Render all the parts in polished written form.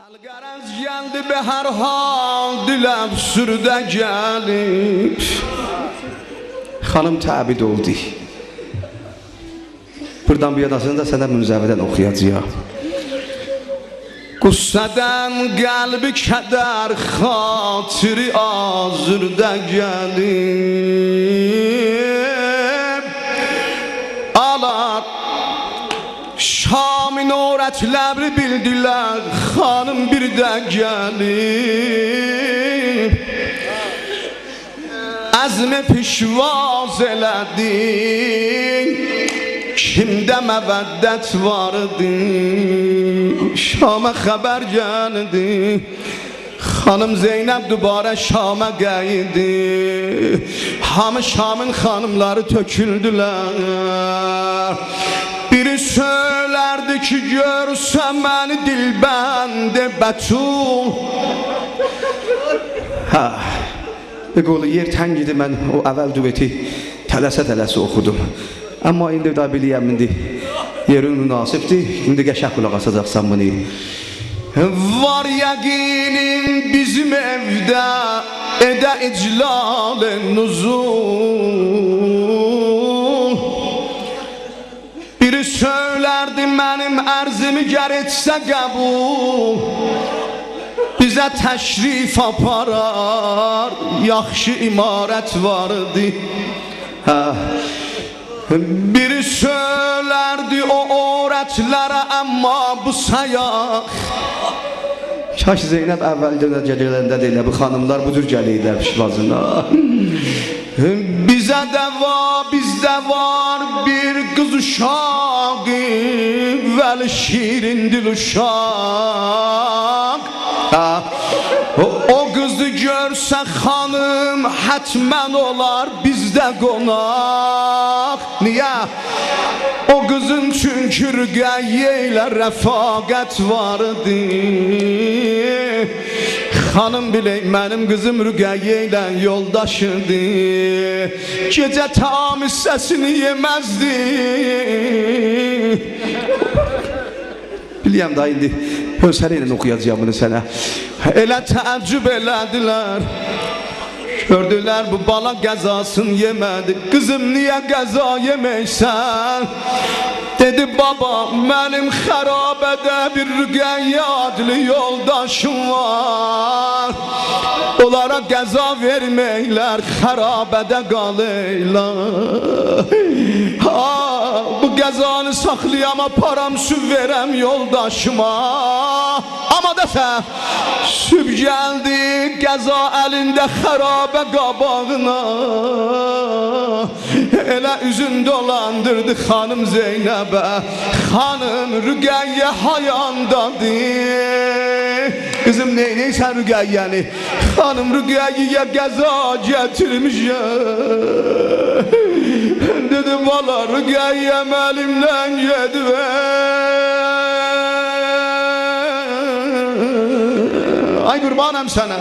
Algaraz geldi be her hal dilem sürde gelip Hanım təbid oldu. Buradan bir yadasını da sənə münzəvədən oxuyacaq. Qüssədən qəlbi kədər xatiri azırda gəlib Alar Şamin öğretləri bildilər Xanım bir də gəlib Əzmi pişvaz elədi Kimdə məvəddət vardı Şam'a xəbər gəldi Xanım Zeynəb dübarə Şam'a qayıdı Hamı Şam'ın xanımları töküldülər Biri söylərdi ki görsən məni dilbəndi Bətul Bir qolu yer təngidi mən o əvvəl düveti tələsə oxudum Amma indi da biliyəm indi yerin münasibdir İndi qəşək qulaq asacaqsan bunu Var yəqinin bizim evdə Edə iclal-ı nuzul Biri söylərdi mənim ərzimi gər etsə qəbul Bizə təşrif aparar Yaxşı imarət vardı Biri söylərdi o öğretlərə Amma bu sayaq Kaş Zeynəb əvvəldə gələndə deyilə Bu xanımlar budur gəliylər pişvazına Bizə də var, bizdə var bir qız uşağı Vəli şirin dil uşaq O qızı görsə xanım Hətmən olar bizdə qonaq Niyə? O qızın çünki rüqəyyə ilə rəfaqət vardı Xanım bilək mənim qızım rüqəyyə ilə yoldaşıdı Gecə tam hissəsini yeməzdi Biliyəm da indi Hövsələ ilə oxuyacağım bunu sənə Elə təəccüb elədilər Gördülər bu bala qəzasını yemədi Qızım niyə qəza yeməksən Dedi baba mənim xərabədə bir rüqəyyə adlı yoldaşım var Onlara qəza verməklər xərabədə qalırlar Bu qəzanı saxlayam aparam süb verəm yoldaşıma Amma desə süb gəldi qəza əlində xərabə qabağına Elə üzün dolandırdı xanım Zeynəbə Xanım rüqəyyə hayandadır Qızım neynəysən rüqəyyəni Xanım rüqəyyəyə qəza gətirmişəm Dedi bala rüqəyyəm əlimdən gedibə Ay qurbanım sənə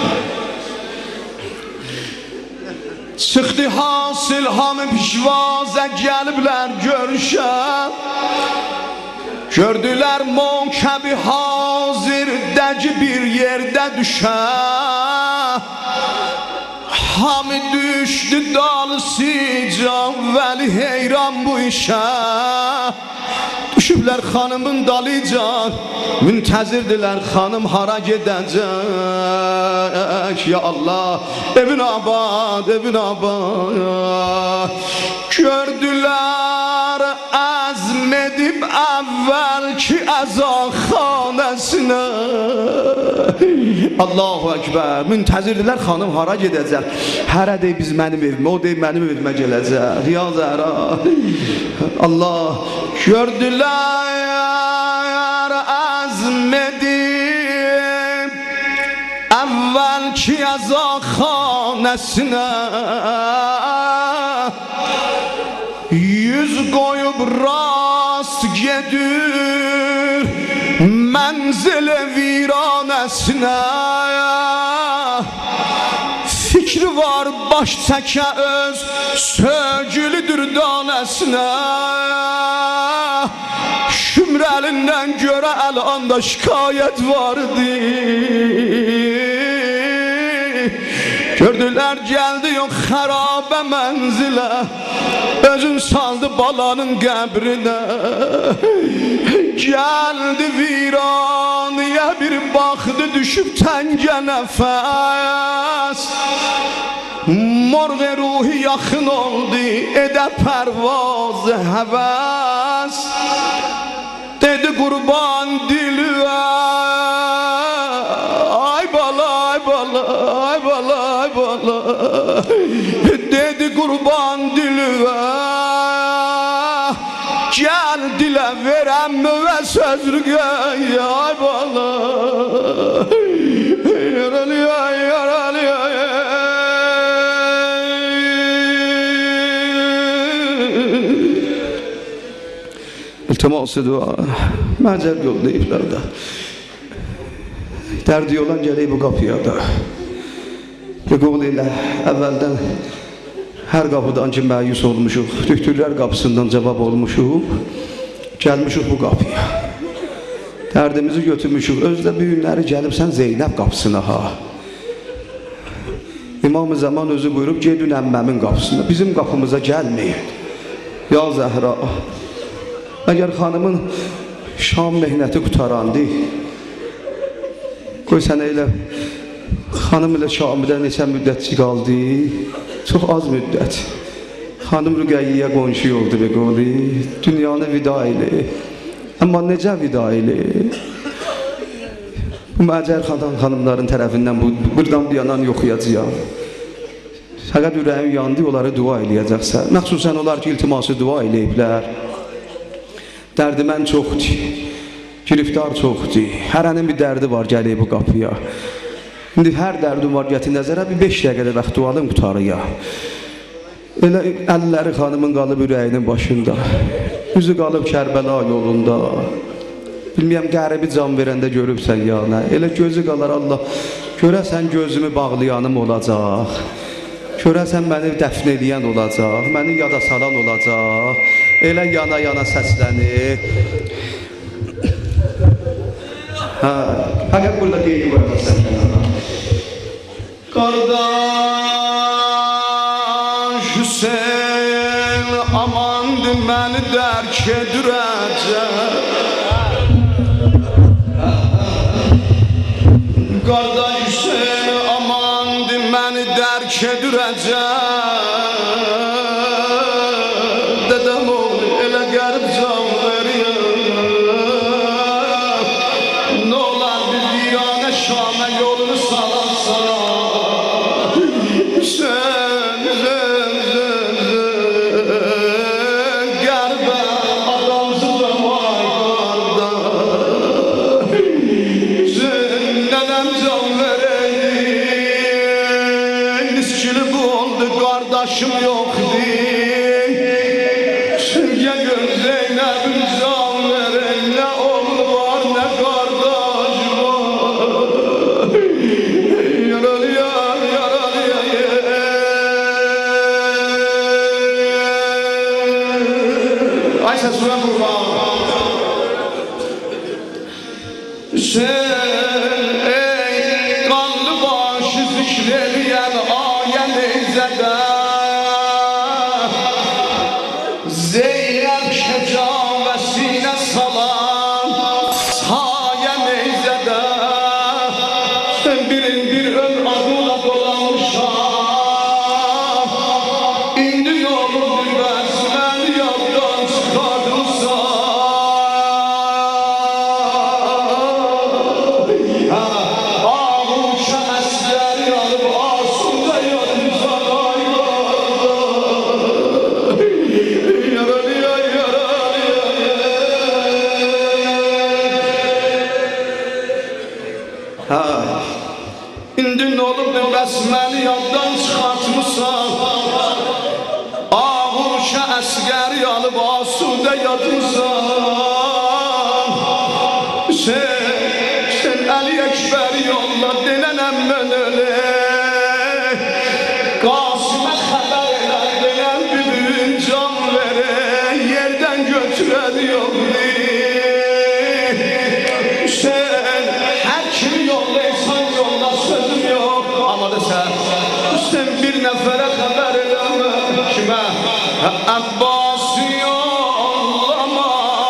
Çıxdı hasil hamı pişvazə gəliblər görüşə Gördülər Monkəbi hazır dəci bir yerdə düşə Hamı düşdü dalısica Vəli heyran bu işə Düşüblər xanımın dalıcan Müntəzirdirlər xanım hara gedəcək Ya Allah evin abad evin abad Gördülər əzm edib əvvəlki əzaxanəsinə Allahu Ekber Müntəzirdirlər xanım hara gedəcək Hərə deyib biz mənim evimə O deyib mənim evimə gələcək Ya Zəhra Allah Gördülər əzm edib Əvvəlki əzaxanəsinə Yüz qoyub rast gedir Mənzil-i viranəsinə Fikri var baş çəkə öz Sögülü dürdanəsinə Şümrəlindən görə əlanda şikayət vardı. Gördülər gəldi yox xərabə mənzilə, özün saldı balanın qəbrinə. Gəldi viraniyə bir baxdı düşüb təngə nəfəs. Morğ ruhi yaxın oldu edə pərvaz həvəs. Dedi qurban dilüə, ay bala, ay bala, ay bala, ay bala. Dedi qurban dilüə, gəl dilə verəm və sözrüqə, ay bala. Yaralıyor, yaralıyor. İltiması dua, məcəl yollayıblar da. Dərdi olan gələk bu qapıya da. Qol ilə əvvəldən hər qapıdan ki məyus olmuşuq, tüktürlər qapısından cavab olmuşuq, gəlmişuq bu qapıya. Dərdimizi götürmüşük, özdə bir günləri gəlibsən Zeynəb qapısına ha. İmam-ı Zaman özü buyurub, gedin əmməmin qapısına, bizim qapımıza gəlməyin. Ya Zəhra, əgər xanımın Şam mehnəti qutarandı, qoy sənə elə xanım ilə Şamidə neçə müddətçi qaldı, çox az müddət. Xanım Rüqəyyiyə qonşu oldu və qoli, dünyanı vida ilə, amma necə vida ilə? Bu Məcər xanımların tərəfindən buradan bir yanan yoxuyacaq. Fəqət ürəyim yandı, onları dua eləyəcəksən. Məxsusən onlar ki, iltiması dua eləyiblər. Dərdi mən çoxdur, giriftar çoxdur, hərənin bir dərdi var gələk bu qapıya. İndi hər dərdim var gətir nəzərə, bir 5 dəqiqədə vaxt dualım qutarıya. Elə əlləri xanımın qalıb ürəyinin başında, üzü qalıb Kərbəla yolunda. Bilməyəm, qəribi can verəndə görübsən ya nə, elə gözü qalar Allah, görəsən gözümü bağlayanım olacaq. Görəsən məni dəfn eləyən olacaq, məni yada salan olacaq. Elə yana-yana səslənir. Həqiq burada qeyri qoyarsan kənara. Qardaş Hüseyin amandı məni dərk edürəcək. Qardaş Hüseyin amandı məni dərk edürəcək. Dedəm oğlu elə qərib can verir. Nə olar bir viranə Şamə yolunu salarsan. Sen qəribə adamsızım ay qardaş. Sen nənəm can verəydin, niskili bu oldu qardaşım yoxdur. Gəgör Zeynəbin can verək, nə oğlu var, nə qardaş var. Yaralıyor, yaralıyor. Ay səsuna qurban. Sen ey qanlı başı zikr eləyən ayə neyzədə, Zeynəb şəcabəsinə salan sayə neyzədə, birin bir ön adına dolanmışam. İndi nə olur bilməz, məni yaddan çıxardırsan. Ağuşa əsləri alıb asında yadırsan ay qardaş. Yaralıyor, yaralıyor. İndi nə olub bilməz, məni yaddan çıxartmışsan. Ağuşa əsgəri alıb asudə yadırsan. Sen Əli Əkbəri yolla, denənəm mən ölək. Qasımə xəbər elə, denən bir can verək. Yerdən götürər yollayır. hadise Üstün bir nefere haber eleme Kime? Abbasi yollama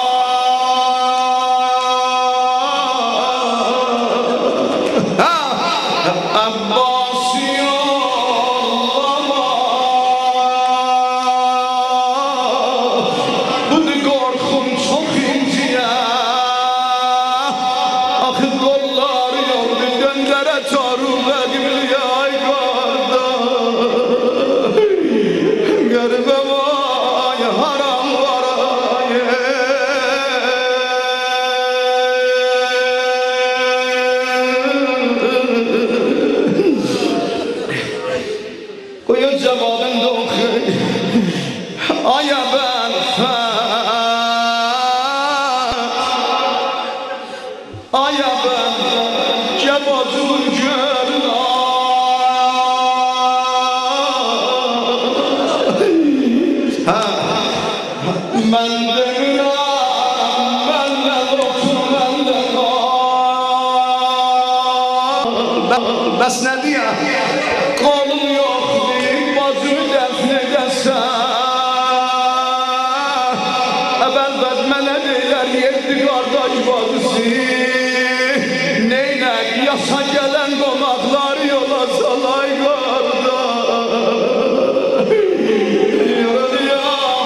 Abbasi yollama Bunu korkum çok inciye Akı kollar yoldu döndere çarım edimli ay karda Garbe vay haram var ay Koyu cevabın dokı Aya ben Aya ben Cevabın görün Ben de günah Ben de doktor Ben de Bes ne diye Kolum yok deyip Bazı defnedesen Ebel bezmene deyler Yetti kardeş bazısı Neyle yasa gelen konaklar Yola salay kardeş Yürü ya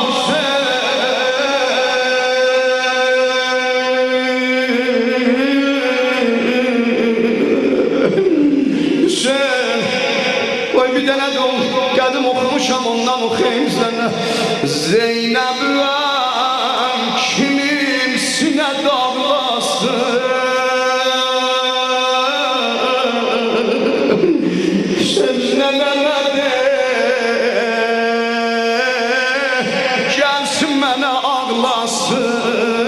Hüseyin Koy bir tane de geldim okumuşam ondan okuyayım sana Zeynep ben kimimsine dağlasın Sözlememedi Gelsin mənə ağlasın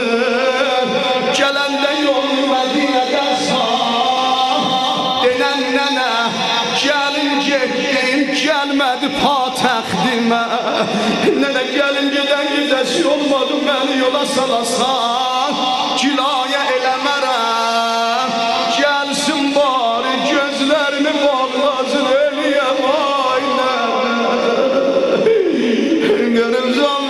Gələndə yol Mədinədən sağ Denən nənə Gəlin getdim Gəlmədi patəxdimə Nənə gəlin gedən gedəsi olmadı Məni yola salasan Kilaya eləmərəm Gəlsin bari gözlərimi bağlasın Ölüyəm aynə Görüm zaman